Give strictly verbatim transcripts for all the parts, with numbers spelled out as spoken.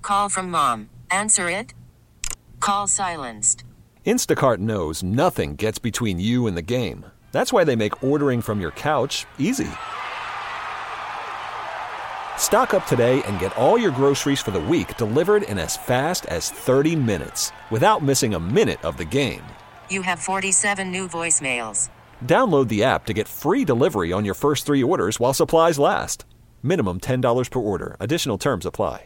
call from mom. Answer it. Call silenced. Instacart knows nothing gets between you and the game. That's why they make ordering from your couch easy. Stock up today and get all your groceries for the week delivered in as fast as thirty minutes without missing a minute of the game. You have forty-seven new voicemails. Download the app to get free delivery on your first three orders while supplies last. Minimum ten dollars per order. Additional terms apply.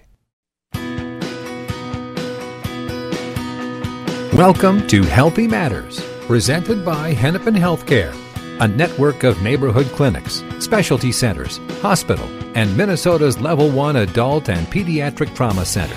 Welcome to Healthy Matters, presented by Hennepin Healthcare, a network of neighborhood clinics, specialty centers, hospital, and Minnesota's Level one Adult and Pediatric Trauma Center.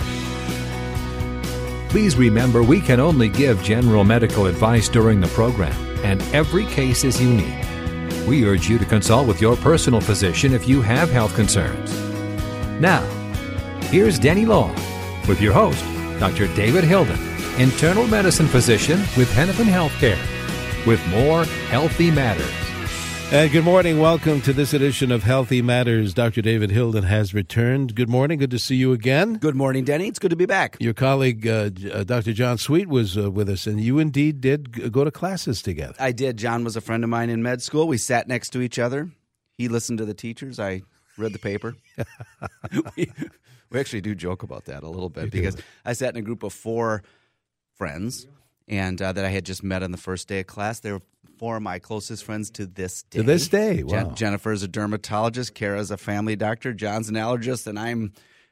Please remember we can only give general medical advice during the program, and every case is unique. We urge you to consult with your personal physician if you have health concerns. Now, here's Denny Law with your host, Doctor David Hilden, internal medicine physician with Hennepin Healthcare, with more Healthy Matters. And good morning. Welcome to this edition of Healthy Matters. Doctor David Hilden has returned. Good morning. Good to see you again. Good morning, Denny. It's good to be back. Your colleague, uh, uh, Doctor John Sweet, was uh, with us, and you indeed did g- go to classes together. I did. John was a friend of mine in med school. We sat next to each other. He listened to the teachers. I read the paper. we, we actually do joke about that a little bit because I sat in a group of four friends and uh, that I had just met on the first day of class. They were four of my closest friends to this day. To this day, wow. Je- Jennifer's a dermatologist, Kara's a family doctor, John's an allergist, and I'm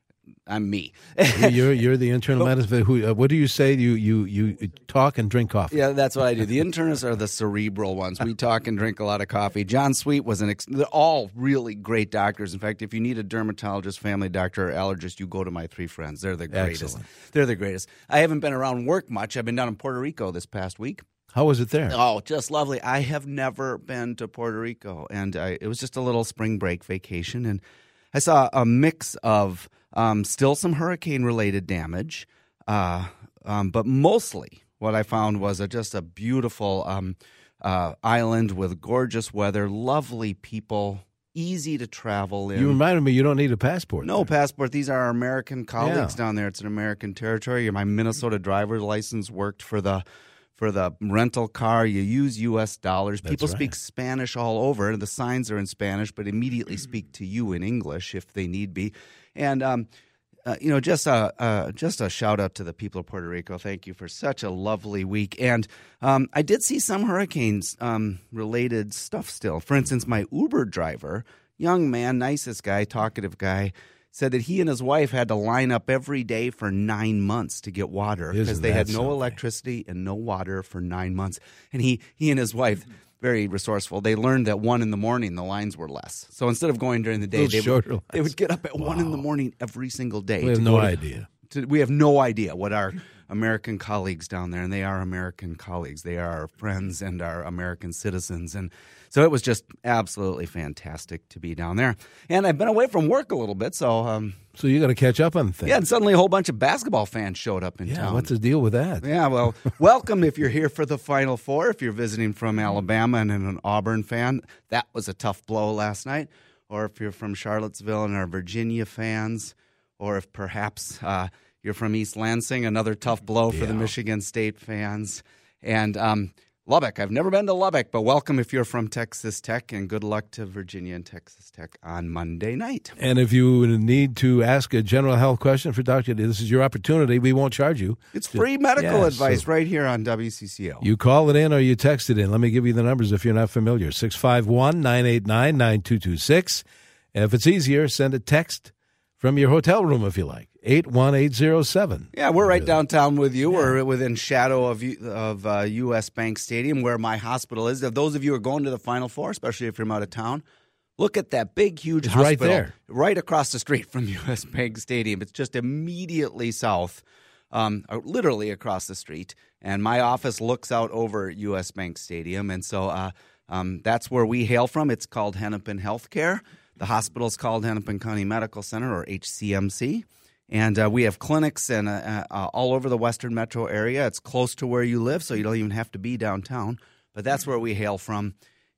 I'm me. you're you're the internal medicine. Who? Uh, what do you say? You you you talk and drink coffee. Yeah, that's what I do. The internists are the cerebral ones. We talk and drink a lot of coffee. John Sweet was an. Ex- they're all really great doctors. In fact, if you need a dermatologist, family doctor, or allergist, you go to my three friends. They're the greatest. Excellent. They're the greatest. I haven't been around work much. I've been down in Puerto Rico this past week. How was it there? Oh, just lovely. I have never been to Puerto Rico, and I, it was just a little spring break vacation, and I saw a mix of um, still some hurricane-related damage, uh, um, but mostly what I found was a, just a beautiful um, uh, island with gorgeous weather, lovely people, easy to travel in. You reminded me you don't need a passport. No there. passport. These are our American colleagues Yeah. down there. It's an American territory. My Minnesota driver's license worked for the for the rental car. You use U S dollars. That's People right. speak Spanish all over, and the signs are in Spanish, but immediately speak to you in English if they need be. And um, uh, you know, just a uh, just a shout out to the people of Puerto Rico. Thank you for such a lovely week. And um, I did see some hurricanes um, related stuff still. For instance, my Uber driver, young man, nicest guy, talkative guy, said that he and his wife had to line up every day for nine months to get water because Isn't they had that no something? electricity and no water for nine months. And he he and his wife, very resourceful, they learned that one in the morning the lines were less. So instead of going during the day, Little they shorter would, they lines. would get up at one in the Wow. morning every single day. We have to no go to- idea. to- we have no idea what our American colleagues down there, and they are American colleagues. They are our friends and our American citizens. And so it was just absolutely fantastic to be down there. And I've been away from work a little bit, so um, So you got to catch up on things. yeah, and suddenly a whole bunch of basketball fans showed up in Yeah, town. what's the deal with that? Yeah, well, welcome if you're here for the Final Four. If you're visiting from Alabama and an Auburn fan, that was a tough blow last night. Or if you're from Charlottesville and are Virginia fans, or if perhaps uh, you're from East Lansing, another tough blow for the Yeah. Michigan State fans. And um, Lubbock, I've never been to Lubbock, but welcome if you're from Texas Tech, and good luck to Virginia and Texas Tech on Monday night. And if you need to ask a general health question for Doctor, this is your opportunity. We won't charge you. It's free medical Yeah, advice so- right here on W C C O. You call it in or you text it in. Let me give you the numbers if you're not familiar. six five one, nine eight nine, nine two two six. If it's easier, send a text from your hotel room if you like. eight one eight zero seven. Yeah, we're right downtown with you. We're within shadow of U- of uh, U S Bank Stadium, where my hospital is. If those of you who are going to the Final Four, especially if you're from out of town, look at that big, huge It's right hospital there. right across the street from U S Bank Stadium. It's just immediately south, um, or literally across the street. And my office looks out over U S Bank Stadium, and so uh, um, that's where we hail from. It's called Hennepin Healthcare. The hospital is called Hennepin County Medical Center, or H C M C. And uh, we have clinics and uh, uh, all over the western metro area. It's close to where you live, so you don't even have to be downtown. But that's where we hail from.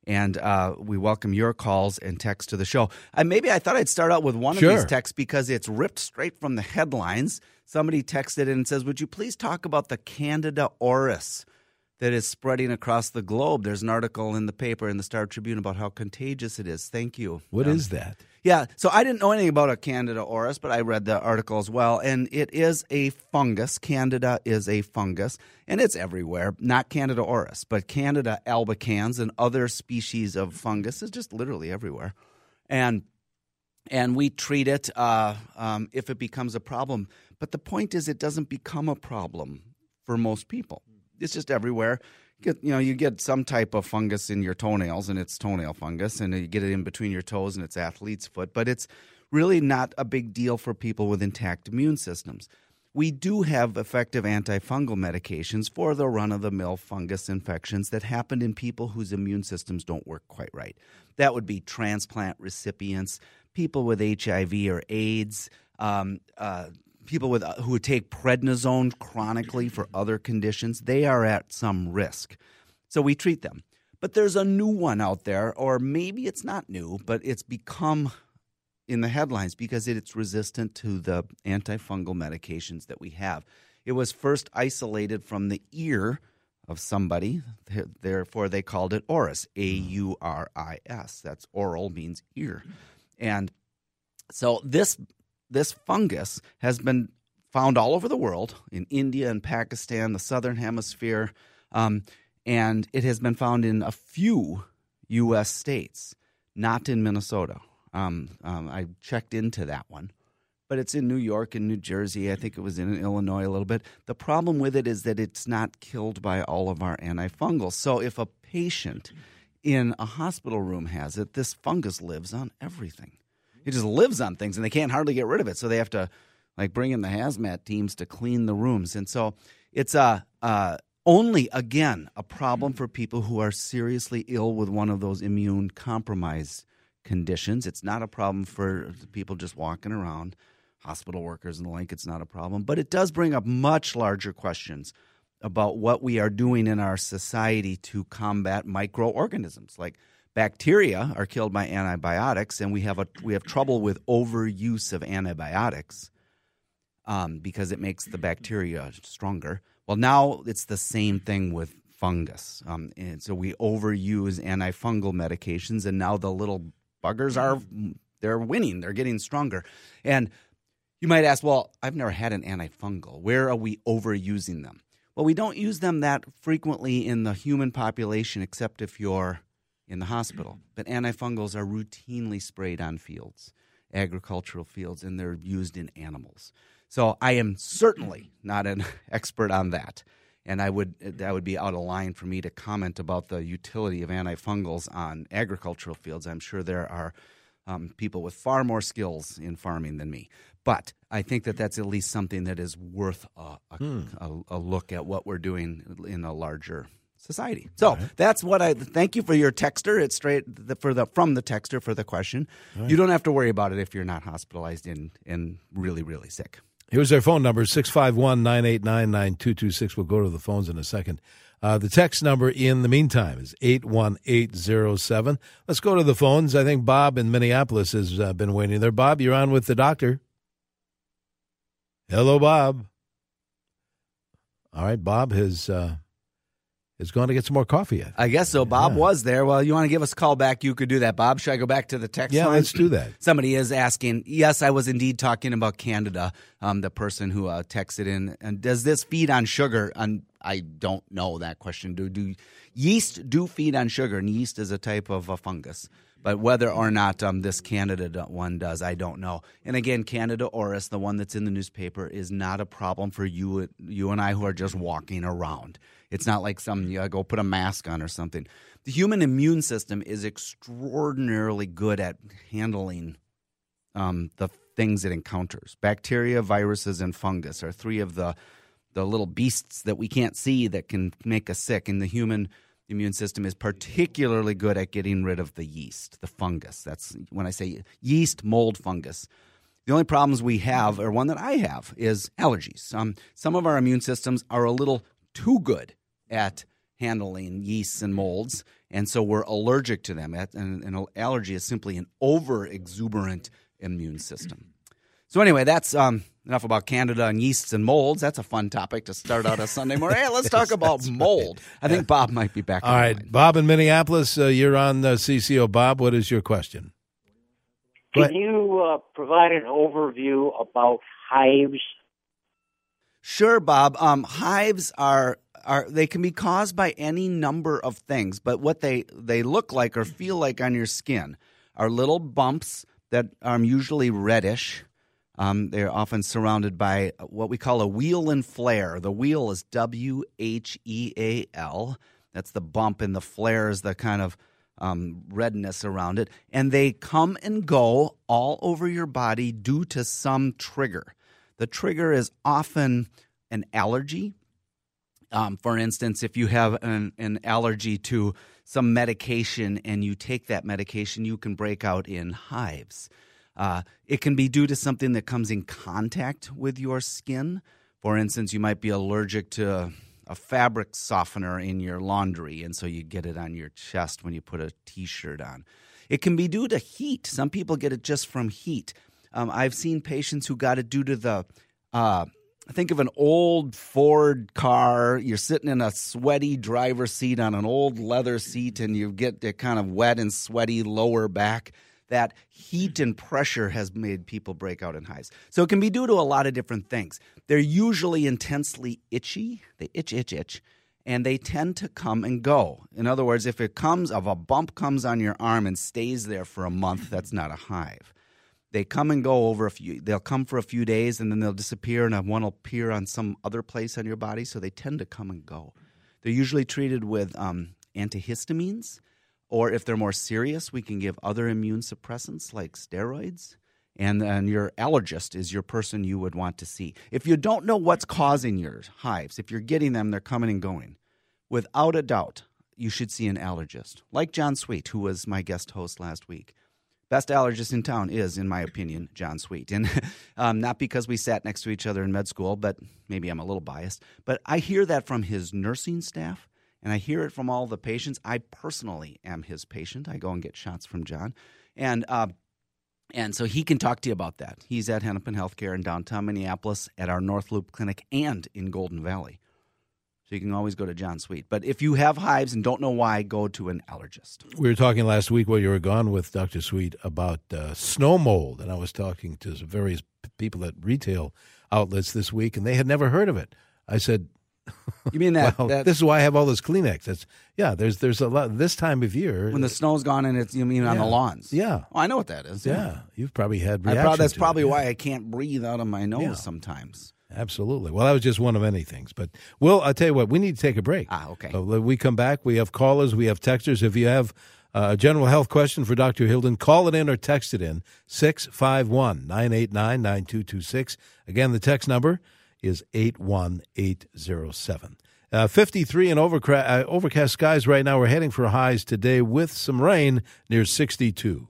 And uh, we welcome your calls and texts to the show. Uh, maybe I thought I'd start out with one Sure. of these texts because it's ripped straight from the headlines. Somebody texted in and says, would you please talk about the Candida auris that is spreading across the globe? There's an article in the paper, in the Star Tribune, about how contagious it is. Thank you. What Um, is that? Yeah, so I didn't know anything about a Candida auris, but I read the article as well, and it is a fungus. Candida is a fungus, and it's everywhere. Not Candida auris, but Candida albicans and other species of fungus is just literally everywhere. And and we treat it uh, um, if it becomes a problem. But the point is, it doesn't become a problem for most people. It's just everywhere. You get, you know, you get some type of fungus in your toenails, and it's toenail fungus, and you get it in between your toes, and it's athlete's foot. But it's really not a big deal for people with intact immune systems. We do have effective antifungal medications for the run-of-the-mill fungus infections that happen in people whose immune systems don't work quite right. That would be transplant recipients, people with H I V or AIDS, um, uh, people with uh, who take prednisone chronically for other conditions. They are at some risk. So we treat them. But there's a new one out there, or maybe it's not new, but it's become in the headlines because it's resistant to the antifungal medications that we have. It was first isolated from the ear of somebody, therefore they called it auris, A U R I S. That's oral, means ear. And so this this fungus has been found all over the world, in India and Pakistan, the southern hemisphere, um, and it has been found in a few U S states, not in Minnesota. Um, um, I checked into that one. But it's in New York and New Jersey. I think it was in Illinois a little bit. The problem with it is that it's not killed by all of our antifungals. So if a patient in a hospital room has it, this fungus lives on everything. It just lives on things, and they can't hardly get rid of it. So they have to like bring in the hazmat teams to clean the rooms. And so it's a, uh, only, again, a problem for people who are seriously ill with one of those immune compromised conditions. It's not a problem for people just walking around. Hospital workers and the like, it's not a problem. But it does bring up much larger questions about what we are doing in our society to combat microorganisms. Like bacteria are killed by antibiotics, and we have a we have trouble with overuse of antibiotics um, because it makes the bacteria stronger. Well, now it's the same thing with fungus. Um, and so we overuse antifungal medications, and now the little buggers are they're winning. They're getting stronger. And you might ask, well, I've never had an antifungal. Where are we overusing them? Well, we don't use them that frequently in the human population except if you're in the hospital. But antifungals are routinely sprayed on fields, agricultural fields, and they're used in animals. So I am certainly not an expert on that. And I would that would be out of line for me to comment about the utility of antifungals on agricultural fields. I'm sure there are um, people with far more skills in farming than me. But I think that that's at least something that is worth a, a, hmm. a, a look at what we're doing in a larger society. So right. That's what I thank you for your texter. It's straight the, for the from the texter for the question. Right. You don't have to worry about it if you're not hospitalized and and really really sick. Here's our phone number, six five one, nine eight nine, nine two two six. We'll go to the phones in a second. Uh, the text number in the meantime is eight one eight zero seven. Let's go to the phones. I think Bob in Minneapolis has uh, been waiting there. Bob, you're on with the doctor. Hello, Bob. All right, Bob has uh, is going to get some more coffee yet. I guess so. Bob yeah. was there. Well, you want to give us a call back, you could do that. Bob, should I go back to the text Yeah, line? let's do that. Somebody is asking, yes, I was indeed talking about Candida, um, the person who uh, texted in. And does this feed on sugar? And I don't know that question. Do, do yeast do feed on sugar? And yeast is a type of a fungus. But whether or not um, this Candida one does, I don't know. And again, Candida auris, the one that's in the newspaper, is not a problem for you you and I who are just walking around. It's not like some you gotta go put a mask on or something. The human immune system is extraordinarily good at handling um, the things it encounters. Bacteria, viruses, and fungus are three of the the little beasts that we can't see that can make us sick. And the human immune system is particularly good at getting rid of the yeast, the fungus. That's when I say yeast, mold, fungus. The only problems we have, or one that I have, is allergies. Um, some of our immune systems are a little too good at handling yeasts and molds, and so we're allergic to them. And an allergy is simply an over-exuberant immune system. So anyway, that's um, enough about Candida and yeasts and molds. That's a fun topic to start out a Sunday morning. Hey, let's talk about mold. I think Bob might be back. All right, line. Bob in Minneapolis, uh, you're on uh, C C O. Bob, what is your question? Can you uh, provide an overview about hives? Sure, Bob. Um, hives are are they can be caused by any number of things, but what they, they look like or feel like on your skin are little bumps that are usually reddish. Um, they're often surrounded by what we call a wheal and flare. The wheal is W H E A L. That's the bump, and the flare is the kind of um, redness around it. And they come and go all over your body due to some trigger. The trigger is often an allergy. Um, for instance, if you have an, an allergy to some medication and you take that medication, you can break out in hives. Uh, it can be due to something that comes in contact with your skin. For instance, you might be allergic to a, a fabric softener in your laundry, and so you get it on your chest when you put a T-shirt on. It can be due to heat. Some people get it just from heat. Um, I've seen patients who got it due to the uh, – think of an old Ford car. You're sitting in a sweaty driver's seat on an old leather seat, and you get the kind of wet and sweaty lower back. That heat and pressure has made people break out in hives. So it can be due to a lot of different things. They're usually intensely itchy. They itch, itch, itch, and they tend to come and go. In other words, if it comes, if a bump comes on your arm and stays there for a month, that's not a hive. They come and go over a few, they'll come for a few days and then they'll disappear, and one will appear on some other place on your body, so they tend to come and go. They're usually treated with um, antihistamines. Or if they're more serious, we can give other immune suppressants like steroids. And then your allergist is your person you would want to see. If you don't know what's causing your hives, if you're getting them, they're coming and going, without a doubt, you should see an allergist. Like John Sweet, who was my guest host last week. Best allergist in town is, in my opinion, John Sweet. And um, not because we sat next to each other in med school, but maybe I'm a little biased. But I hear that from his nursing staff. And I hear it from all the patients. I personally am his patient. I go and get shots from John. And uh, and so he can talk to you about that. He's at Hennepin Healthcare in downtown Minneapolis at our North Loop Clinic and in Golden Valley. So you can always go to John Sweet. But if you have hives and don't know why, go to an allergist. We were talking last week while you were gone with Doctor Sweet about uh, snow mold. And I was talking to various people at retail outlets this week, and they had never heard of it. I said, you mean that, well, that this is why I have all this Kleenex. That's yeah. There's there's a lot this time of year when the snow's gone and it's you mean on yeah, the lawns. Yeah, oh, I know what that is. Yeah, yeah. You've probably had I reactions. probably, that's to probably it, why yeah. I can't breathe out of my nose yeah. sometimes. Absolutely. Well, that was just one of many things. But well, I'll tell you what. We need to take a break. Ah, okay. So when we come back, we have callers, we have texters. If you have a general health question for Doctor Hilden, call it in or text it in six five one, nine eight nine, nine two two six. Again, the text number is eight one eight zero seven. Uh, fifty-three and overcra- uh, overcast skies right now. We're heading for highs today with some rain near sixty-two.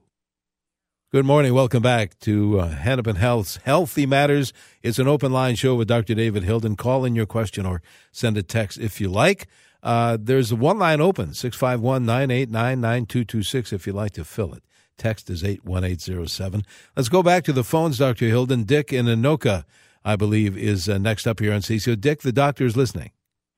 Good morning. Welcome back to uh, Hennepin Health's Healthy Matters. It's an open line show with Doctor David Hilden. Call in your question or send a text if you like. Uh, there's one line open, six five one, nine eight nine, nine two two six, if you'd like to fill it. Text is eight one eight zero seven. Let's go back to the phones, Doctor Hilden. Dick in Anoka, I believe, is uh, next up here on C C O. Dick, the doctor is listening.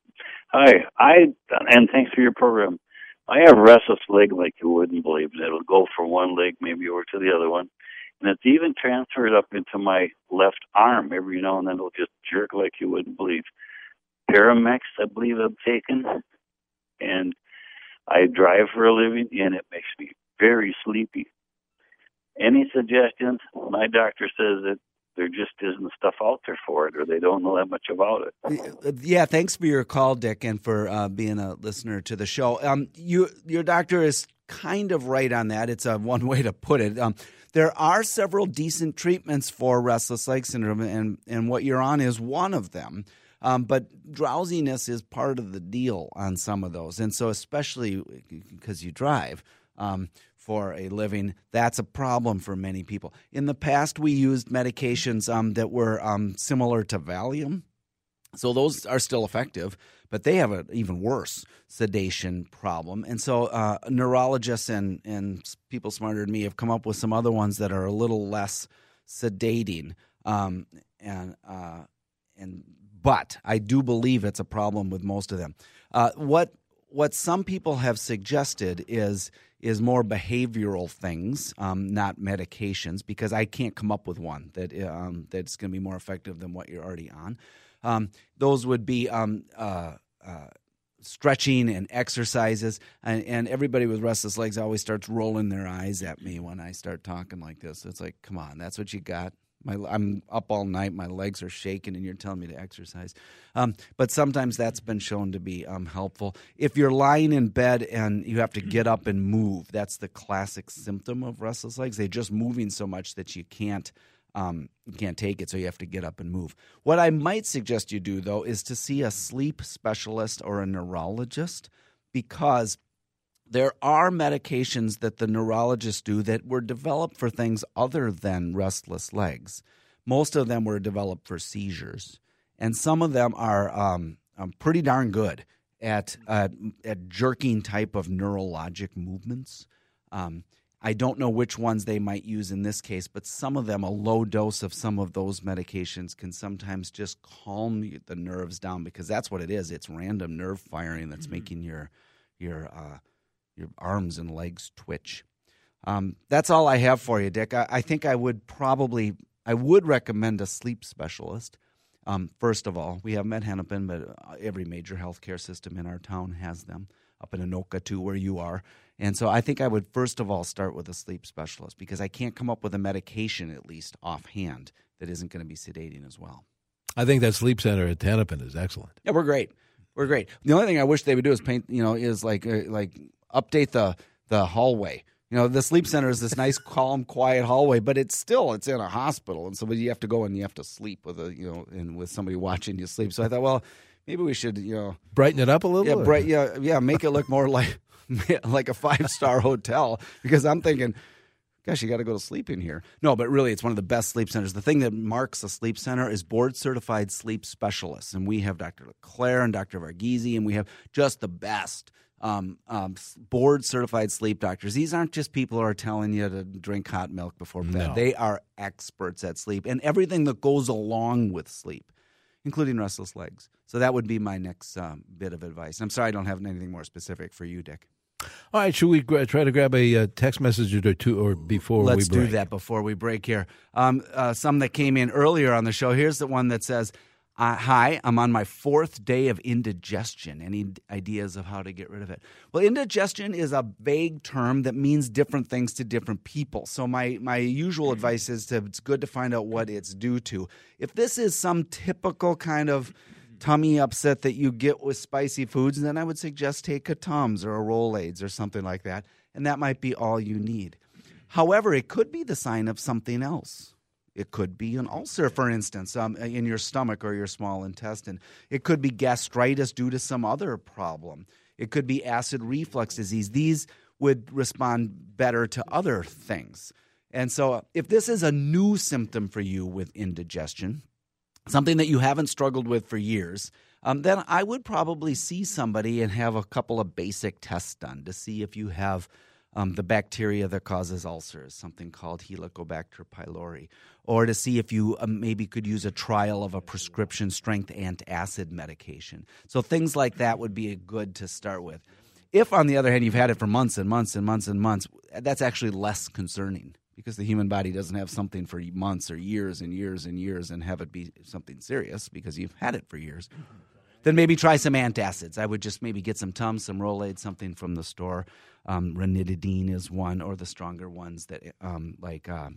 Hi, I and thanks for your program. I have restless leg like you wouldn't believe. It'll go from one leg maybe over to the other one, and it's even transferred up into my left arm. Every now and then it'll just jerk like you wouldn't believe. Paramex, I believe I've taken, and I drive for a living, and it makes me very sleepy. Any suggestions? My doctor says that there just isn't stuff out there for it, or they don't know that much about it. Yeah, thanks for your call, Dick, and for uh, being a listener to the show. Um, you, your doctor is kind of right on that. It's a one way to put it. Um, there are several decent treatments for restless leg syndrome, and, and what you're on is one of them. Um, but drowsiness is part of the deal on some of those, and so especially because you drive um, for a living, that's a problem for many people. In the past, we used medications um, that were um, similar to Valium, So those are still effective, but they have an even worse sedation problem. And so uh, neurologists and, and people smarter than me have come up with some other ones that are a little less sedating. Um, and uh, and but I do believe it's a problem with most of them. Uh, what what some people have suggested is is more behavioral things, um, not medications, because I can't come up with one that um, that's going to be more effective than what you're already on. Um, those would be um, uh, uh, stretching and exercises. And, and everybody with restless legs always starts rolling their eyes at me when I start talking like this. It's like, come on, that's what you got? My, I'm up all night, my legs are shaking, and you're telling me to exercise. Um, but sometimes that's been shown to be um, helpful. If you're lying in bed and you have to get up and move, that's the classic symptom of restless legs. They're just moving so much that you can't Um, you can't take it, so you have to get up and move. What I might suggest you do, though, is to see a sleep specialist or a neurologist, because there are medications that the neurologists do that were developed for things other than restless legs. Most of them were developed for seizures, and some of them are um, um, pretty darn good at, uh, at jerking type of neurologic movements. Um I don't know which ones they might use in this case, but some of them, a low dose of some of those medications can sometimes just calm the nerves down, because that's what it is. It's random nerve firing that's mm-hmm. making your your uh, your arms and legs twitch. Um, that's all I have for you, Dick. I, I think I would probably I would recommend a sleep specialist. Um, first of all, we have Med-Hennepin, but every major healthcare system in our town has them. Up in Anoka, too, where you are. And so I think I would first of all start with a sleep specialist, because I can't come up with a medication, at least offhand, that isn't going to be sedating as well. I think that sleep center at Hennepin is excellent. Yeah, we're great. We're great. The only thing I wish they would do is paint, you know, is like uh, like update the the hallway. You know, the sleep center is this nice, calm, quiet hallway, but it's still, it's in a hospital. And so you have to go and you have to sleep with a, you know, and with somebody watching you sleep. So I thought, well, maybe we should, you know, brighten it up a little. Yeah, bright. Yeah, yeah. Make it look more like like a five star hotel. Because I'm thinking, gosh, you got to go to sleep in here. No, but really, it's one of the best sleep centers. The thing that marks a sleep center is board certified sleep specialists, and we have Doctor LeClaire and Doctor Varghese, and we have just the best um, um, board certified sleep doctors. These aren't just people who are telling you to drink hot milk before bed. No. They are experts at sleep and everything that goes along with sleep, including restless legs. So that would be my next um, bit of advice. I'm sorry I don't have anything more specific for you, Dick. All right, should we gra- try to grab a uh, text message or two or before Let's we break? do that before we break here. Um, uh, some that came in earlier on the show. Here's the one that says, uh, hi, I'm on my fourth day of indigestion. Any ideas of how to get rid of it? Well, indigestion is a vague term that means different things to different people. So my, my usual advice is to, it's good to find out what it's due to. If this is some typical kind of tummy upset that you get with spicy foods, then I would suggest take a Tums or a Rolaids or something like that, and that might be all you need. However, it could be the sign of something else. It could be an ulcer, for instance, um, in your stomach or your small intestine. It could be gastritis due to some other problem. It could be acid reflux disease. These would respond better to other things. And so if this is a new symptom for you with indigestion, something that you haven't struggled with for years, um, then I would probably see somebody and have a couple of basic tests done to see if you have um, the bacteria that causes ulcers, something called Helicobacter pylori, or to see if you um, maybe could use a trial of a prescription strength antacid medication. So things like that would be good to start with. If, on the other hand, you've had it for months and months and months and months, that's actually less concerning, because the human body doesn't have something for months or years and years and years and have it be something serious because you've had it for years. Then maybe try some antacids. I would just maybe get some Tums, some Rolaids, something from the store. Um, ranitidine is one, or the stronger ones that um, like uh,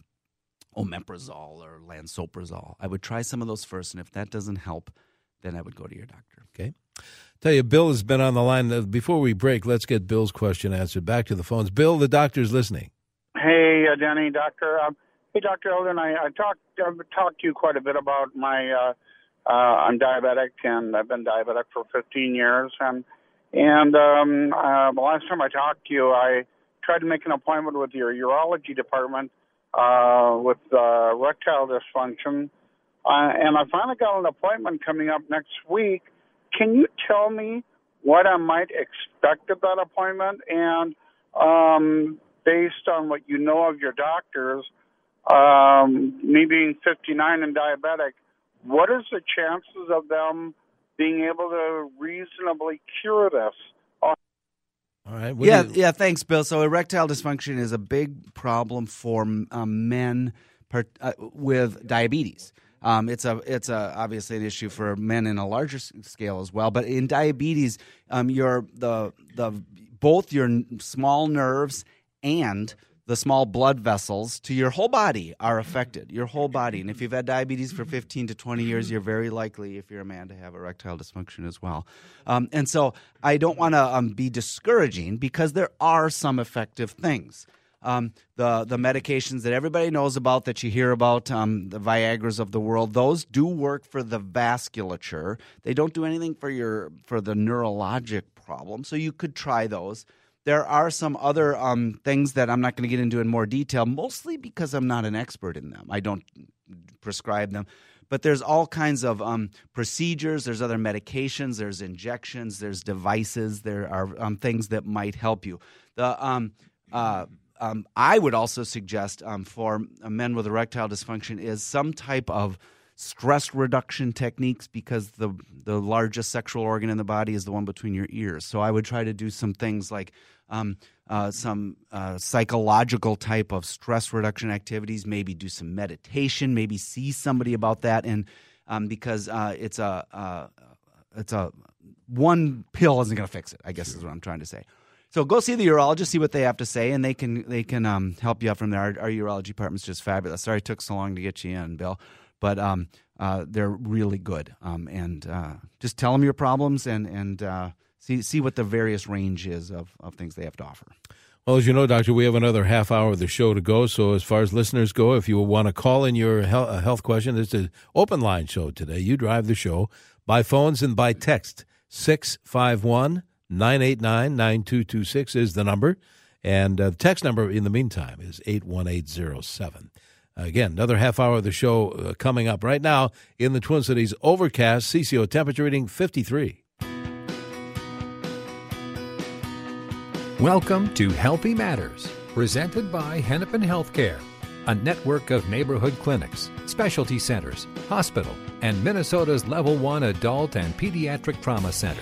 omeprazole or lansoprazole. I would try some of those first, and if that doesn't help, then I would go to your doctor. Okay. Tell you, Bill has been on the line. Before we break, let's get Bill's question answered. Back to the phones. Bill, the doctor's listening. Hey, uh, Denny, Doctor. Um, hey, Doctor Eldon, I, I talked I've talked to you quite a bit about my. Uh, uh, I'm diabetic, and I've been diabetic for fifteen years. And and um, uh, the last time I talked to you, I tried to make an appointment with your urology department uh, with uh, erectile dysfunction. Uh, and I finally got an appointment coming up next week. Can you tell me what I might expect at that appointment? And um, based on what you know of your doctors, um, me being fifty-nine and diabetic, what is the chances of them being able to reasonably cure this? All right. Yeah, you... yeah. Thanks, Bill. So erectile dysfunction is a big problem for um, men per, uh, with diabetes. Um, it's a it's a obviously an issue for men in a larger scale as well. But in diabetes, um, your the the both your small nerves and the small blood vessels to your whole body are affected, your whole body. And if you've had diabetes for fifteen to twenty years, you're very likely, if you're a man, to have erectile dysfunction as well. Um, and so I don't want to um, be discouraging, because there are some effective things. Um, the the medications that everybody knows about, that you hear about, um, the Viagras of the world, those do work for the vasculature. They don't do anything for your for the neurologic problem. So you could try those. There are some other um, things that I'm not going to get into in more detail, mostly because I'm not an expert in them. I don't prescribe them. But there's all kinds of um, procedures. There's other medications. There's injections. There's devices. There are um, things that might help you. The um, uh, um, I would also suggest um, for men with erectile dysfunction is some type of stress reduction techniques, because the the largest sexual organ in the body is the one between your ears. So I would try to do some things like um, uh, some uh, psychological type of stress reduction activities, maybe do some meditation, maybe see somebody about that. And um, because uh, it's a uh, it's a one pill isn't going to fix it, I guess is what I'm trying to say. So go see the urologist, see what they have to say, and they can they can um, help you out from there. Our, our urology department's just fabulous. Sorry it took so long to get you in, Bill. But um, uh, they're really good, um, and uh, just tell them your problems and and uh, see see what the various range is of, of things they have to offer. Well, as you know, Doctor, we have another half hour of the show to go. So as far as listeners go, if you want to call in your health, health question, it's an open line show today. You drive the show by phones and by text. six five one, nine eight nine, nine two two six is the number, and uh, the text number in the meantime is eight one eight zero seven. Again, another half hour of the show uh, coming up right now in the Twin Cities. Overcast, C C O temperature reading fifty-three. Welcome to Healthy Matters, presented by Hennepin Healthcare, a network of neighborhood clinics, specialty centers, hospital, and Minnesota's Level one Adult and Pediatric Trauma Center.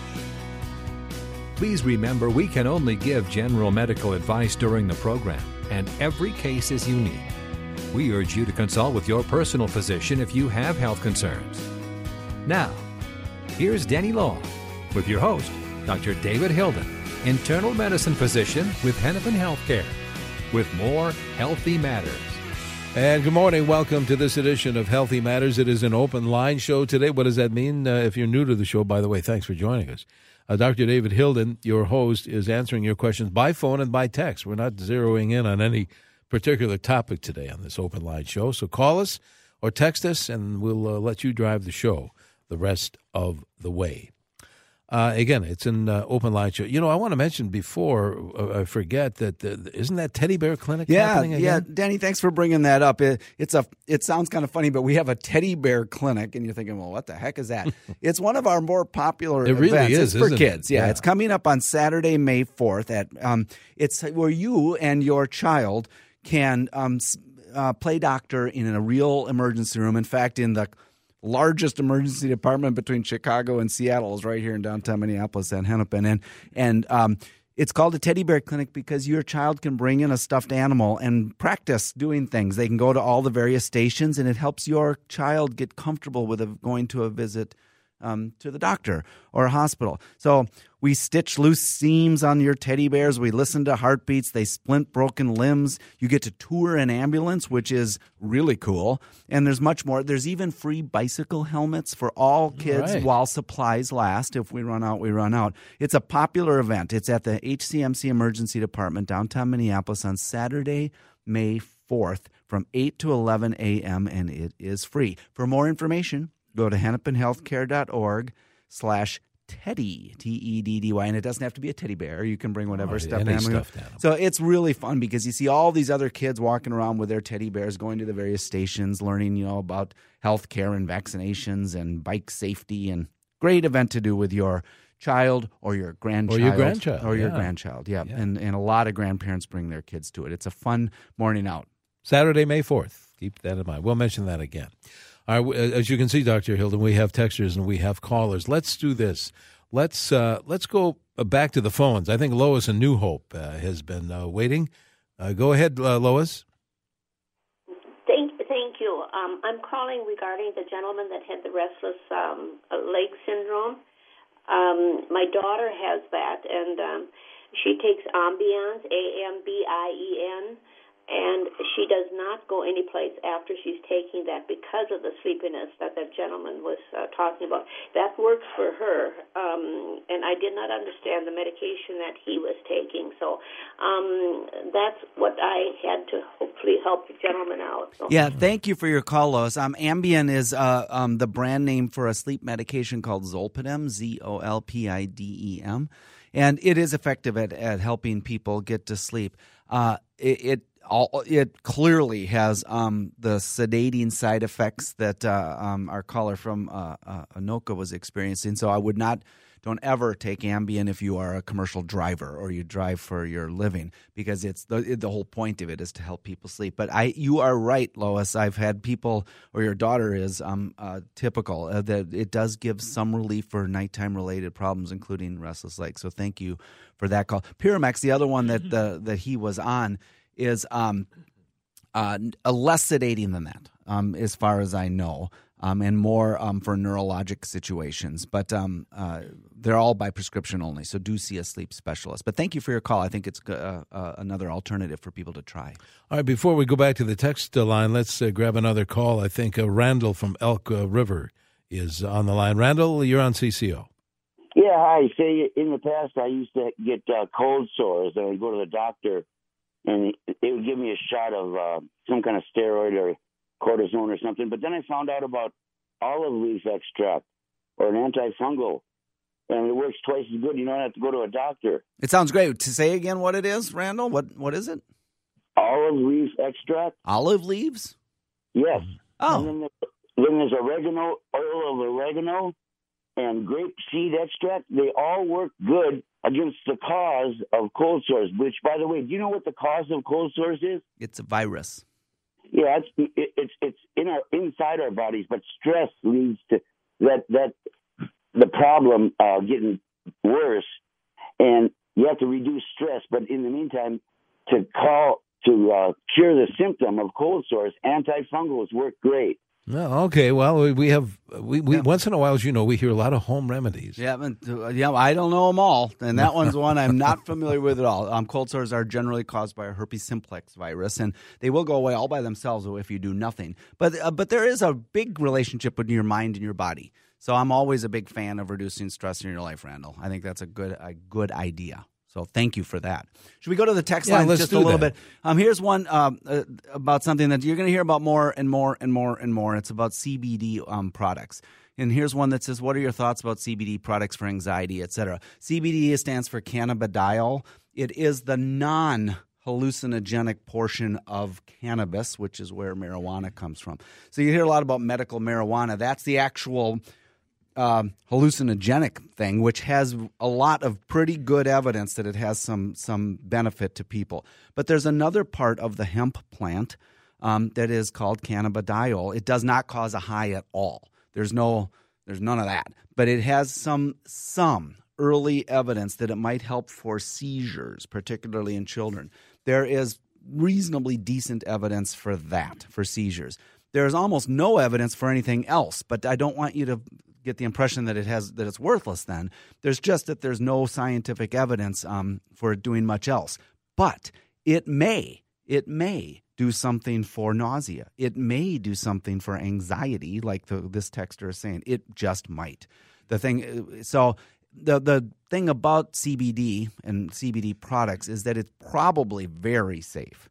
Please remember, we can only give general medical advice during the program, and every case is unique. We urge you to consult with your personal physician if you have health concerns. Now, here's Danny Long with your host, Doctor David Hilden, internal medicine physician with Hennepin Healthcare, with more Healthy Matters. And good morning. Welcome to this edition of Healthy Matters. It is an open line show today. What does that mean? Uh, if you're new to the show, by the way, thanks for joining us. Uh, Doctor David Hilden, your host, is answering your questions by phone and by text. We're not zeroing in on any particular topic today on this open line show. So call us or text us, and we'll uh, let you drive the show the rest of the way. Uh, again, it's an uh, open line show. You know, I want to mention before uh, I forget that the, isn't that Teddy Bear Clinic yeah, happening again? Yeah, Danny, thanks for bringing that up. It, it's a it sounds kind of funny, but we have a Teddy Bear Clinic, and you're thinking, well, what the heck is that? It's one of our more popular it events. Really is, it's for isn't kids. It? Yeah, yeah, it's coming up on Saturday, May fourth. At um, it's where you and your child can um, uh, play doctor in a real emergency room. In fact, in the largest emergency department between Chicago and Seattle is right here in downtown Minneapolis and Hennepin. And, and um, it's called a Teddy Bear Clinic because your child can bring in a stuffed animal and practice doing things. They can go to all the various stations, and it helps your child get comfortable with a, going to a visit Um, to the doctor or a hospital. So we stitch loose seams on your teddy bears. We listen to heartbeats. They splint broken limbs. You get to tour an ambulance, which is really cool. And there's much more. There's even free bicycle helmets for all kids right. while supplies last. If we run out, we run out. It's a popular event. It's at the H C M C Emergency Department, downtown Minneapolis, on Saturday, May fourth from eight to eleven a.m., and it is free. For more information, go to hennepinhealthcare.org slash Teddy, T E D D Y, and it doesn't have to be a teddy bear. You can bring whatever Oh, stuffed any animal. stuffed animal. So it's really fun because you see all these other kids walking around with their teddy bears, going to the various stations, learning, you know, about health care and vaccinations and bike safety, and great event to do with your child or your grandchild. Or your grandchild. Or your yeah. grandchild, yeah. Yeah. And, and a lot of grandparents bring their kids to it. It's a fun morning out. Saturday, May fourth. Keep that in mind. We'll mention that again. All right, as you can see, Doctor Hilden, we have texters and we have callers. Let's do this. Let's uh, let's go back to the phones. I think Lois in New Hope uh, has been uh, waiting. Uh, go ahead, uh, Lois. Thank, thank you. Um, I'm calling regarding the gentleman that had the restless um, leg syndrome. Um, my daughter has that, and um, she takes Ambien, A M B I E N, and she does not go anyplace after she's taking that because of the sleepiness that that gentleman was uh, talking about. That works for her, um, and I did not understand the medication that he was taking. So um, that's what I had to hopefully help the gentleman out. So. Yeah, thank you for your call, Lois. Um, Ambien is uh, um, the brand name for a sleep medication called Zolpidem, Z O L P I D E M, and it is effective at, at helping people get to sleep. Uh, it, it All, it clearly has um, the sedating side effects that uh, um, our caller from uh, uh, Anoka was experiencing. So I would not, don't ever take Ambien if you are a commercial driver or you drive for your living, because it's the the whole point of it is to help people sleep. But I, you are right, Lois. I've had people, or your daughter is um, uh, typical uh, that it does give some relief for nighttime related problems, including restless legs. So thank you for that call. Pyramex, the other one that the, that he was on, is um, uh, less sedating than that, um, as far as I know, um, and more um, for neurologic situations. But um, uh, they're all by prescription only, so do see a sleep specialist. But thank you for your call. I think it's uh, uh, another alternative for people to try. All right, before we go back to the text line, let's uh, grab another call. I think uh, Randall from Elk uh, River is on the line. Randall, you're on C C O. Yeah, hi. Say, in the past, I used to get uh, cold sores, and I'd go to the doctor, and they would give me a shot of uh, some kind of steroid or cortisone or something. But then I found out about olive leaf extract or an antifungal, and it works twice as good. You don't have to go to a doctor. It sounds great. To say again what it is, Randall? What What is it? Olive leaf extract. Olive leaves? Yes. Oh. And then, there, then there's oregano, oil of oregano, and grape seed extract. They all work good against the cause of cold sores, which, by the way, do you know what the cause of cold sores is? It's a virus. Yeah, it's it, it's it's in our inside our bodies, but stress leads to that that the problem uh, getting worse, and you have to reduce stress. But in the meantime, to call to uh, cure the symptom of cold sores, antifungals work great. No, okay. Well, we- we have we, we Yeah. once in a while, as you know, we hear a lot of home remedies. Yeah, but, uh, yeah, I don't know them all, and that one's one I'm not familiar with at all. Um, cold sores are generally caused by a herpes simplex virus, and they will go away all by themselves if you do nothing. But uh, but there is a big relationship with your mind and your body. So I'm always a big fan of reducing stress in your life, Randall. I think that's a good a good idea. So thank you for that. Should we go to the text Yeah, line let's just do a little that. bit? Um, here's one um, uh, about something that you're going to hear about more and more and more and more. It's about C B D um, products. And here's one that says, what are your thoughts about C B D products for anxiety, et cetera? C B D stands for cannabidiol. It is the non-hallucinogenic portion of cannabis, which is where marijuana comes from. So you hear a lot about medical marijuana. That's the actual Um, hallucinogenic thing, which has a lot of pretty good evidence that it has some some benefit to people. But there's another part of the hemp plant um, that is called cannabidiol. It does not cause a high at all. There's no, there's none of that. But it has some some early evidence that it might help for seizures, particularly in children. There is reasonably decent evidence for that, for seizures. There is almost no evidence for anything else, but I don't want you to get the impression that it has that it's worthless then. There's just that there's no scientific evidence um, for it doing much else. But it may, it may do something for nausea. It may do something for anxiety, like the, this texter is saying. It just might. The thing, so the the thing about C B D and C B D products is that it's probably very safe.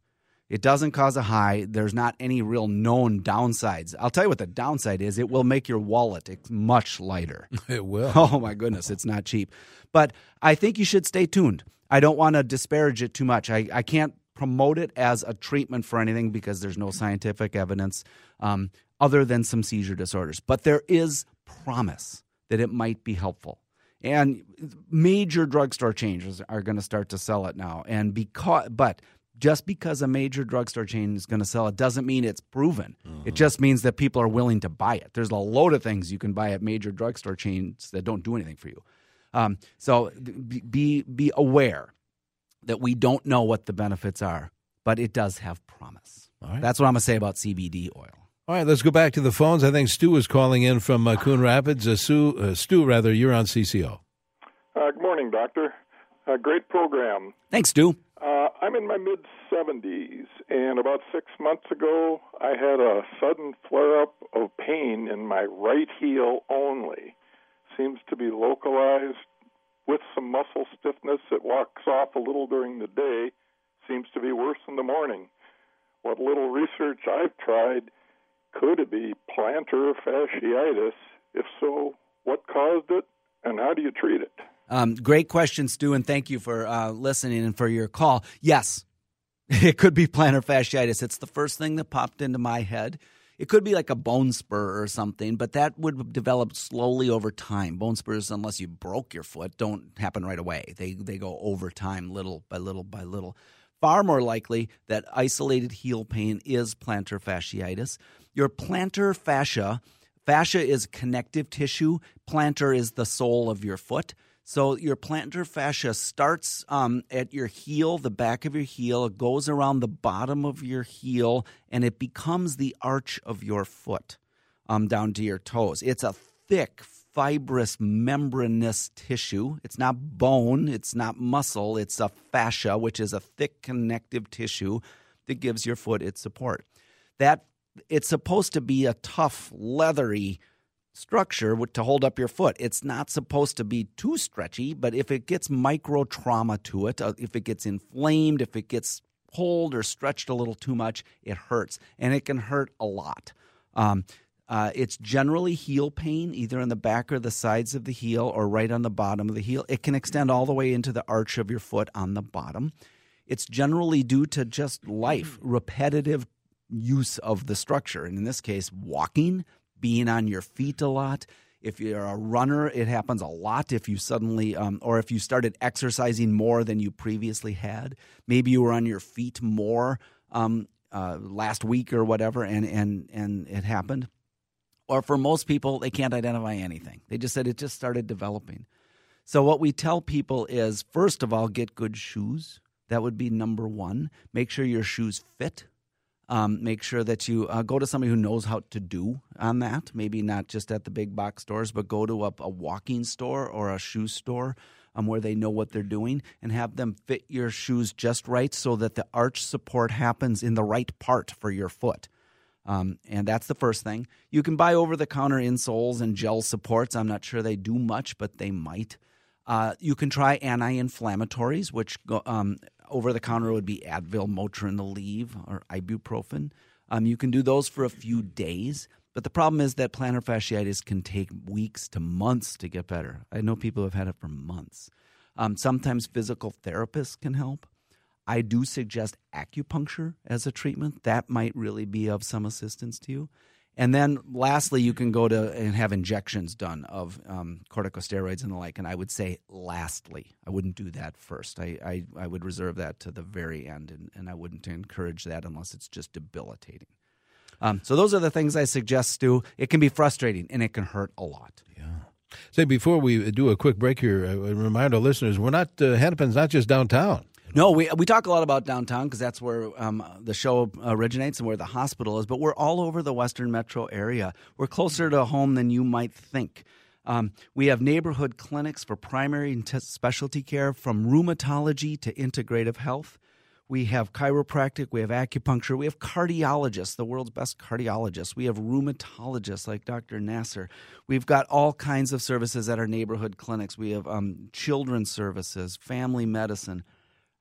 It doesn't cause a high. There's not any real known downsides. I'll tell you what the downside is. It will make your wallet much lighter. It will. Oh, my goodness. It's not cheap. But I think you should stay tuned. I don't want to disparage it too much. I, I can't promote it as a treatment for anything because there's no scientific evidence um, other than some seizure disorders. But there is promise that it might be helpful. And major drugstore chains are going to start to sell it now. And because, but just because a major drugstore chain is going to sell it doesn't mean it's proven. Mm-hmm. It just means that people are willing to buy it. There's a load of things you can buy at major drugstore chains that don't do anything for you. Um, so be be aware that we don't know what the benefits are, but it does have promise. All right. That's what I'm going to say about C B D oil. All right, let's go back to the phones. I think Stu is calling in from uh, Coon Rapids. Uh, Stu, uh, Stu, rather, you're on C C O. Uh, good morning, Doctor. Uh, great program. Thanks, Stu. Uh, I'm in my mid-seventies, and about six months ago, I had a sudden flare-up of pain in my right heel only. Seems to be localized with some muscle stiffness. It walks off a little during the day. Seems to be worse in the morning. What little research I've tried, could it be plantar fasciitis? If so, what caused it, and how do you treat it? Um, great question, Stu, and thank you for uh, listening and for your call. Yes, it could be plantar fasciitis. It's the first thing that popped into my head. It could be like a bone spur or something, but that would develop slowly over time. Bone spurs, unless you broke your foot, don't happen right away. They they go over time, little by little by little. Far more likely that isolated heel pain is plantar fasciitis. Your plantar fascia, fascia is connective tissue. Plantar is the sole of your foot. So your plantar fascia starts um, at your heel, the back of your heel. It goes around the bottom of your heel, and it becomes the arch of your foot um, down to your toes. It's a thick, fibrous, membranous tissue. It's not bone. It's not muscle. It's a fascia, which is a thick connective tissue that gives your foot its support. That it's supposed to be a tough, leathery structure to hold up your foot. It's not supposed to be too stretchy, but if it gets micro trauma to it, uh, if it gets inflamed, if it gets pulled or stretched a little too much, it hurts, and it can hurt a lot. Um, uh, it's generally heel pain, either in the back or the sides of the heel or right on the bottom of the heel. It can extend all the way into the arch of your foot on the bottom. It's generally due to just life, repetitive use of the structure, and in this case, walking, being on your feet a lot. If you're a runner, it happens a lot if you suddenly, um, or if you started exercising more than you previously had. Maybe you were on your feet more um, uh, last week or whatever, and, and, and it happened. Or for most people, they can't identify anything. They just said it just started developing. So what we tell people is, first of all, get good shoes. That would be number one. Make sure your shoes fit. Um, make sure that you uh, go to somebody who knows how to do on that. Maybe not just at the big box stores, but go to a, a walking store or a shoe store um, where they know what they're doing, and have them fit your shoes just right so that the arch support happens in the right part for your foot. Um, and that's the first thing. You can buy over-the-counter insoles and gel supports. I'm not sure they do much, but they might. Uh, you can try anti-inflammatories, which go, um, over-the-counter would be Advil, Motrin, Aleve, or ibuprofen. Um, you can do those for a few days, but the problem is that plantar fasciitis can take weeks to months to get better. I know people who have had it for months. Um, sometimes physical therapists can help. I do suggest acupuncture as a treatment. That might really be of some assistance to you. And then lastly, you can go to and have injections done of um, corticosteroids and the like. And I would say lastly, I wouldn't do that first. I, I, I would reserve that to the very end, and, and I wouldn't encourage that unless it's just debilitating. Um, so those are the things I suggest, Stu. It can be frustrating, and it can hurt a lot. Yeah. Say, before we do a quick break here, I remind our listeners, we're not, uh, Hennepin's not just downtown. No, we we talk a lot about downtown because that's where um, the show originates and where the hospital is, but we're all over the Western metro area. We're closer to home than you might think. Um, we have neighborhood clinics for primary and t- specialty care, from rheumatology to integrative health. We have chiropractic, we have acupuncture, we have cardiologists, the world's best cardiologists. We have rheumatologists like Doctor Nasser. We've got all kinds of services at our neighborhood clinics. We have um, children's services, family medicine.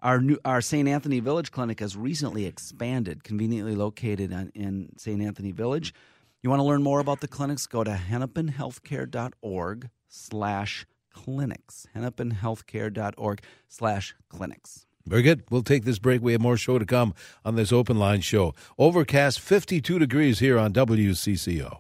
Our new, our Saint Anthony Village clinic has recently expanded, conveniently located in, in Saint Anthony Village. You want to learn more about the clinics? Go to hennepinhealthcare.org slash clinics. hennepinhealthcare.org slash clinics. Very good. We'll take this break. We have more show to come on this Open Line show. Overcast, fifty-two degrees here on W C C O.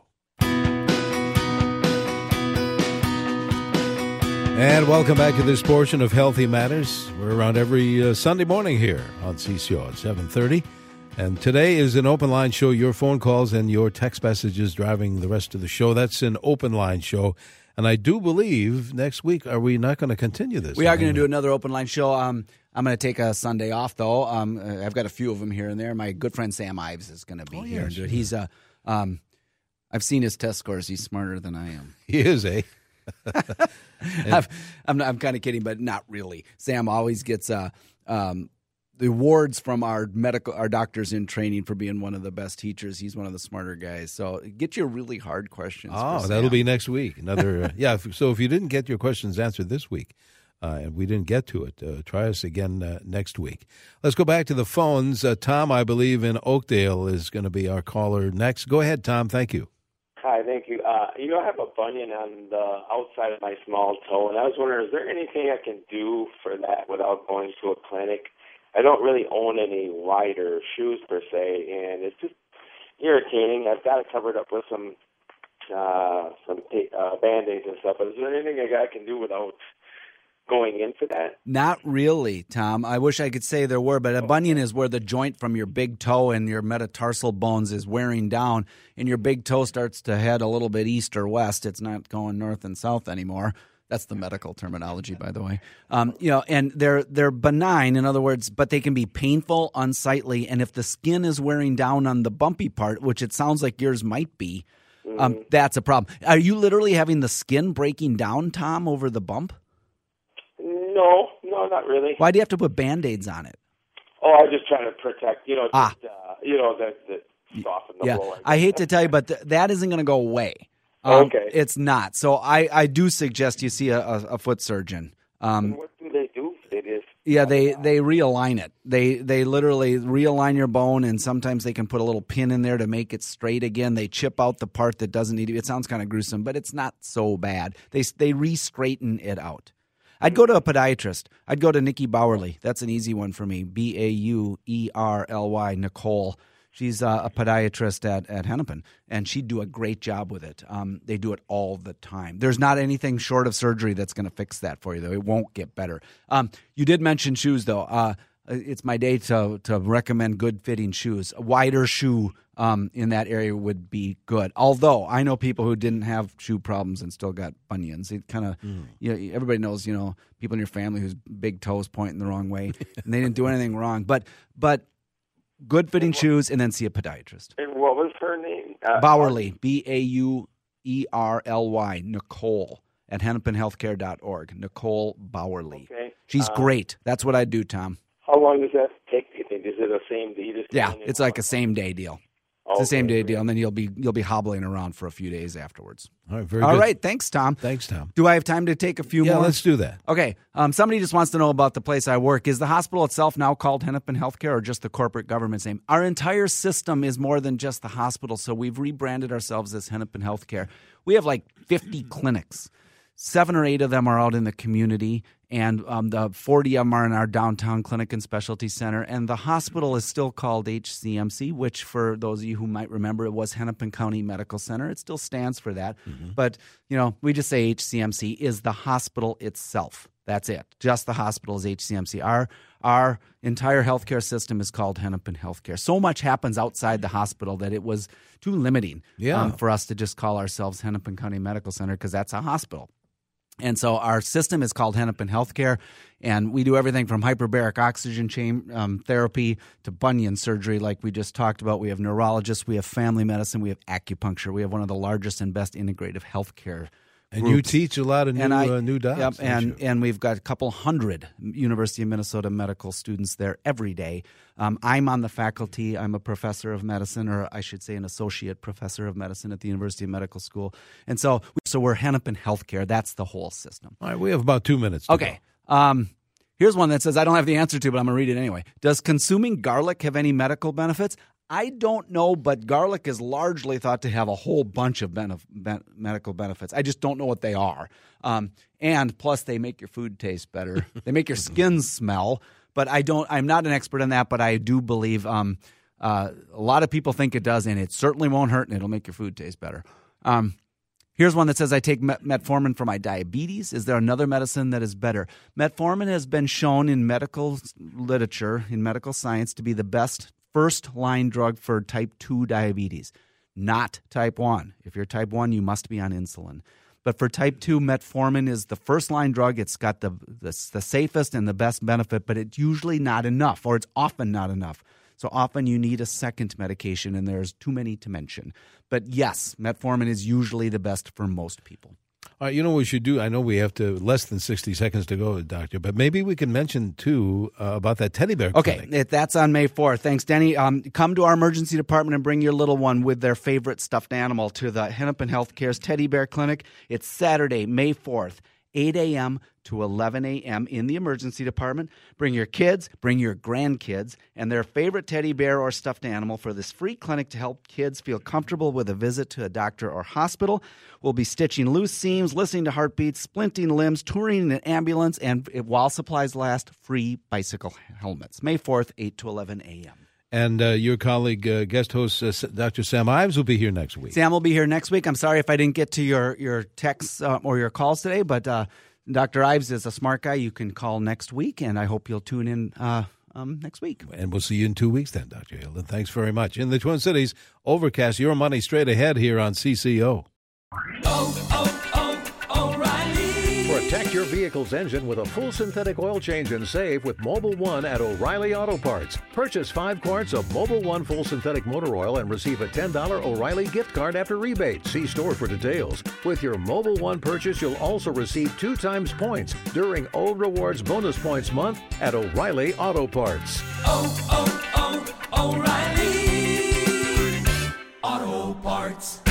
And welcome back to this portion of Healthy Matters. We're around every uh, Sunday morning here on C C O at seven thirty. And today is an Open Line show. Your phone calls and your text messages driving the rest of the show. That's an Open Line show. And I do believe next week, are we not going to continue this? We are going to do another Open Line show. Um, I'm going to take a Sunday off, though. Um, I've got a few of them here and there. My good friend Sam Ives is going to be oh, here yeah, and do sure. it. He's uh, um, I've seen his test scores. He's smarter than I am. He is, eh? I've, I'm I'm kind of kidding, but not really. Sam always gets uh, um, the awards from our medical our doctors in training for being one of the best teachers. He's one of the smarter guys. So get your really hard questions. Oh, for that'll Sam. be next week. Another uh, yeah. If, so if you didn't get your questions answered this week, uh, and we didn't get to it, uh, try us again uh, next week. Let's go back to the phones. Uh, Tom, I believe in Oakdale, is going to be our caller next. Go ahead, Tom. Thank you. Hi, thank you. Uh, you know, I have a bunion on the outside of my small toe, and I was wondering, is there anything I can do for that without going to a clinic? I don't really own any wider shoes per se, and it's just irritating. I've got it covered up with some uh, some uh, Band-Aids and stuff, but is there anything I can do without going in for that? Not really, Tom. I wish I could say there were, but a bunion is where the joint from your big toe and your metatarsal bones is wearing down, and your big toe starts to head a little bit east or west. It's not going north and south anymore. That's the medical terminology, by the way. Um, you know, and they're they're benign, in other words, but they can be painful, unsightly, and if the skin is wearing down on the bumpy part, which it sounds like yours might be, Mm-hmm. um, that's a problem. Are you literally having the skin breaking down, Tom, over the bump? No, no, not really. Why do you have to put Band-Aids on it? Oh, I was just trying to protect, you know, just, Ah. uh, you know, that that soften the Yeah, blow. I hate to tell you, but th- that isn't going to go away. Um, Okay. It's not. So I, I do suggest you see a, a, a foot surgeon. Um, What do they do? They just yeah, they, they realign it. They they literally realign your bone, and sometimes they can put a little pin in there to make it straight again. They chip out the part that doesn't need to. It sounds kind of gruesome, but it's not so bad. They they re-straighten it out. I'd go to a podiatrist. I'd go to Nikki Bowerly. That's an easy one for me. B A U E R L Y, Nicole. She's uh, a podiatrist at, at Hennepin, and she'd do a great job with it. Um, they do it all the time. There's not anything short of surgery that's going to fix that for you, though. It won't get better. Um, you did mention shoes, though. Uh, it's my day to to recommend good-fitting shoes. A wider shoe um, in that area would be good. Although I know people who didn't have shoe problems and still got bunions. It kind of, mm. you know, everybody knows, you know, people in your family whose big toes pointing the wrong way, and they didn't do anything wrong. But but good fitting shoes, and then see a podiatrist. And what was her name? Uh, Bowerly, B A U E R L Y, Nicole at hennepin healthcare dot org. Nicole Bowerly. Okay. She's Um, great. That's what I do, Tom. How long does that take? Do you think? Is it the same day? Just Yeah, it's like a same day deal. It's a same day deal, and then you'll be you'll be hobbling around for a few days afterwards. All right, very All good. right, thanks, Tom. Thanks, Tom. Do I have time to take a few Yeah, more? let's do that. Okay. Um, somebody just wants to know about the place I work. Is the hospital itself now called Hennepin Healthcare, or just the corporate government's name? Our entire system is more than just the hospital, so we've rebranded ourselves as Hennepin Healthcare. We have like fifty clinics. Seven or eight of them are out in the community, and um, the forty of them are in our downtown clinic and specialty center. And the hospital is still called H C M C, which, for those of you who might remember, it was Hennepin County Medical Center. It still stands for that. Mm-hmm. But, you know, we just say H C M C is the hospital itself. That's it. Just the hospital is H C M C. Our our entire healthcare system is called Hennepin Healthcare. So much happens outside the hospital that it was too limiting yeah. um, for us to just call ourselves Hennepin County Medical Center, because that's a hospital. And so our system is called Hennepin Healthcare, and we do everything from hyperbaric oxygen chamber um, therapy to bunion surgery, like we just talked about. We have neurologists, we have family medicine, we have acupuncture. We have one of the largest and best integrative healthcare And groups. you teach a lot of new and I, uh, new docs. Yep, and you? and we've got a couple hundred University of Minnesota medical students there every day. Um, I'm on the faculty. I'm a professor of medicine, or I should say an associate professor of medicine at the University of Medical School. And so, so we're Hennepin Healthcare. That's the whole system. All right, we have about two minutes to Okay. Um, Here's one that says, I don't have the answer to, but I'm going to read it anyway. Does consuming garlic have any medical benefits? I don't know, but garlic is largely thought to have a whole bunch of benef- ben- medical benefits. I just don't know what they are. Um, and plus, they make your food taste better. They make your skin smell. But I don't. I'm not an expert in that, but I do believe um, uh, a lot of people think it does, and it certainly won't hurt, and it'll make your food taste better. Um, Here's one that says, I take metformin for my diabetes. Is there another medicine that is better? Metformin has been shown in medical literature, in medical science, to be the best first-line drug for type two diabetes, not type one. If you're type one, you must be on insulin. But for type two, metformin is the first-line drug. It's got the, the, the safest and the best benefit, but it's usually not enough, or it's often not enough. So often you need a second medication, and there's too many to mention. But yes, metformin is usually the best for most people. All right, you know what we should do? I know we have to less than sixty seconds to go, Doctor, but maybe we can mention, too, uh, about that teddy bear Okay, clinic. it, that's on May fourth. Thanks, Denny. Um, come to our emergency department and bring your little one with their favorite stuffed animal to the Hennepin Healthcare's Teddy Bear Clinic. It's Saturday, May fourth. eight a.m. to eleven a.m. in the emergency department. Bring your kids, bring your grandkids, and their favorite teddy bear or stuffed animal for this free clinic to help kids feel comfortable with a visit to a doctor or hospital. We'll be stitching loose seams, listening to heartbeats, splinting limbs, touring in an ambulance, and while supplies last, free bicycle helmets. May fourth, eight to eleven a.m. And uh, your colleague, uh, guest host, uh, Doctor Sam Ives, will be here next week. Sam will be here next week. I'm sorry if I didn't get to your, your texts uh, or your calls today, but uh, Doctor Ives is a smart guy. You can call next week, and I hope you'll tune in uh, um, next week. And we'll see you in two weeks then, Doctor Hilden. Thanks very much. In the Twin Cities, overcast, your money straight ahead here on C C O. Oh, oh, oh, O'Reilly. Protect your vehicle's engine with a full synthetic oil change and save with Mobil one at O'Reilly Auto Parts. Purchase five quarts of Mobil one full synthetic motor oil and receive a ten dollars O'Reilly gift card after rebate. See store for details. With your Mobil one purchase, you'll also receive two times points during O Rewards Bonus Points Month at O'Reilly Auto Parts. Oh, oh, oh, O'Reilly Auto Parts.